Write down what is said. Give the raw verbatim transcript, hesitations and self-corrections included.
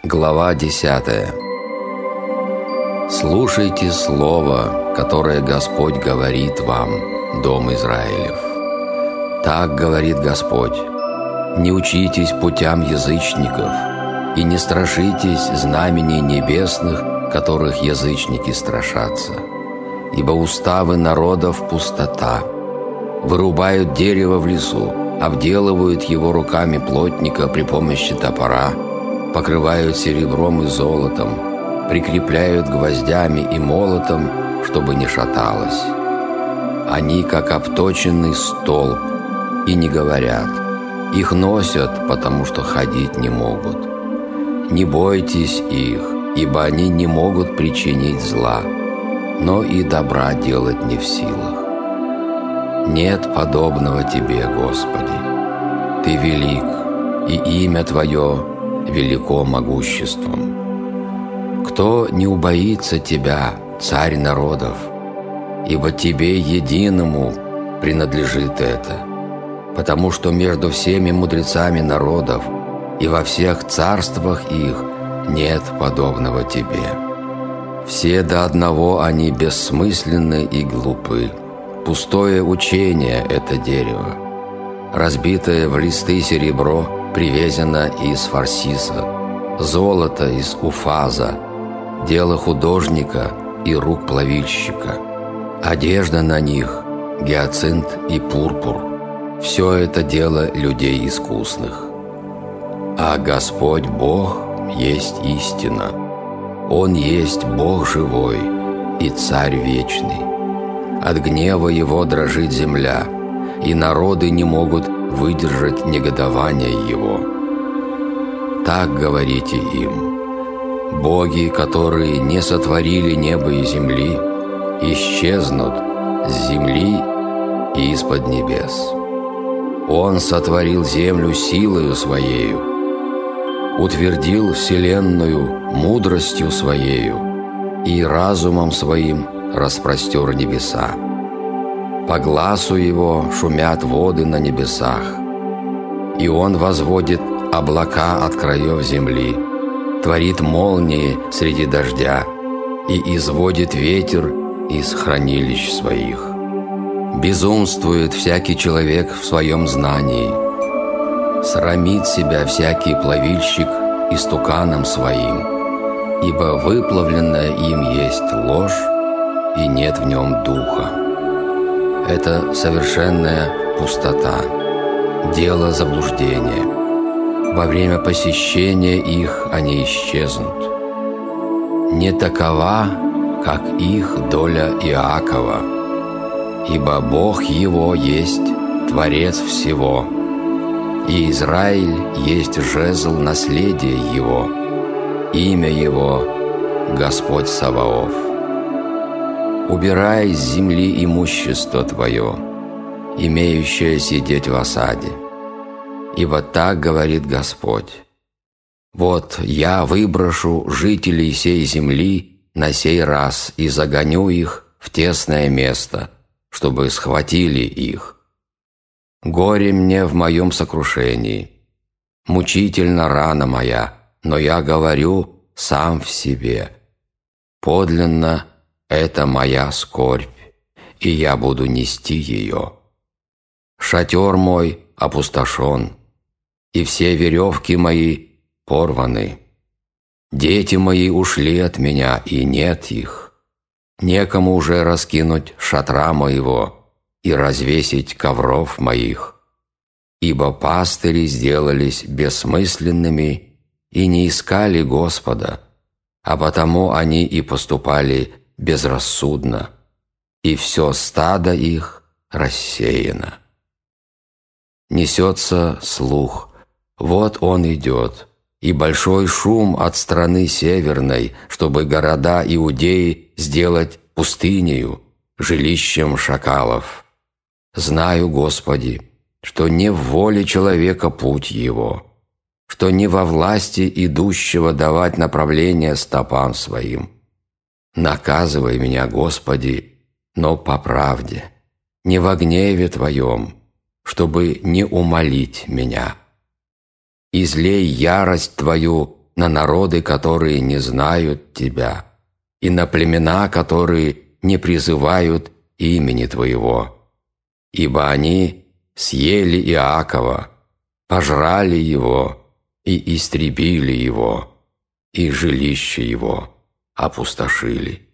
Глава десятая. Слушайте слово, которое Господь говорит вам, дом Израилев. Так говорит Господь: не учитесь путям язычников, и не страшитесь знамений небесных, которых язычники страшатся. Ибо уставы народов пустота. Вырубают дерево в лесу, обделывают его руками плотника при помощи топора, покрывают серебром и золотом, прикрепляют гвоздями и молотом, чтобы не шаталось. Они, как обточенный столб, и не говорят. Их носят, потому что ходить не могут. Не бойтесь их, ибо они не могут причинить зла, но и добра делать не в силах. Нет подобного Тебе, Господи. Ты велик, и имя Твое велико могуществом. Кто не убоится Тебя, Царь народов? Ибо Тебе единому принадлежит это, потому что между всеми мудрецами народов и во всех царствах их нет подобного Тебе. Все до одного они бессмысленны и глупы. Пустое учение это дерево. Разбитое в листы серебро привезено из Фарсиса, золото из Уфаза, дело художника и рук плавильщика. Одежда на них – гиацинт и пурпур. Все это дело людей искусных. А Господь Бог есть истина. Он есть Бог живой и Царь вечный. От гнева Его дрожит земля, и народы не могут выдержать негодования Его. Так говорите им: боги, которые не сотворили небо и земли, исчезнут с земли и из-под небес. Он сотворил землю силою Своею, утвердил вселенную мудростью Своею и разумом Своим распростер небеса. По гласу Его шумят воды на небесах, и Он возводит облака от краев земли, творит молнии среди дождя и изводит ветер из хранилищ Своих. Безумствует всякий человек в своем знании, срамит себя всякий плавильщик истуканом своим, ибо выплавленное им есть ложь, и нет в нем духа. Это совершенная пустота, дело заблуждения. Во время посещения их они исчезнут. Не такова, как их доля Иакова, ибо Бог его есть Творец всего, и Израиль есть жезл наследия его, имя его Господь Саваоф. Убирай с земли имущество твое, имеющее сидеть в осаде. Ибо так говорит Господь: вот я выброшу жителей сей земли на сей раз и загоню их в тесное место, чтобы схватили их. Горе мне в моем сокрушении, мучительна рана моя, но я говорю сам в себе: подлинно это моя скорбь, и я буду нести ее. Шатер мой опустошен, и все веревки мои порваны. Дети мои ушли от меня, и нет их. Некому уже раскинуть шатра моего и развесить ковров моих, ибо пастыри сделались бессмысленными и не искали Господа, а потому они и поступали безрассудно, и все стадо их рассеяно. Несется слух: вот он идет, и большой шум от страны северной, чтобы города Иудеи сделать пустынею, жилищем шакалов. Знаю, Господи, что не в воле человека путь его, что не во власти идущего давать направление стопам своим. Наказывай меня, Господи, но по правде, не во гневе Твоем, чтобы не умолить меня. Излей ярость Твою на народы, которые не знают Тебя, и на племена, которые не призывают имени Твоего. Ибо они съели Иакова, пожрали его и истребили его, и жилище его опустошили.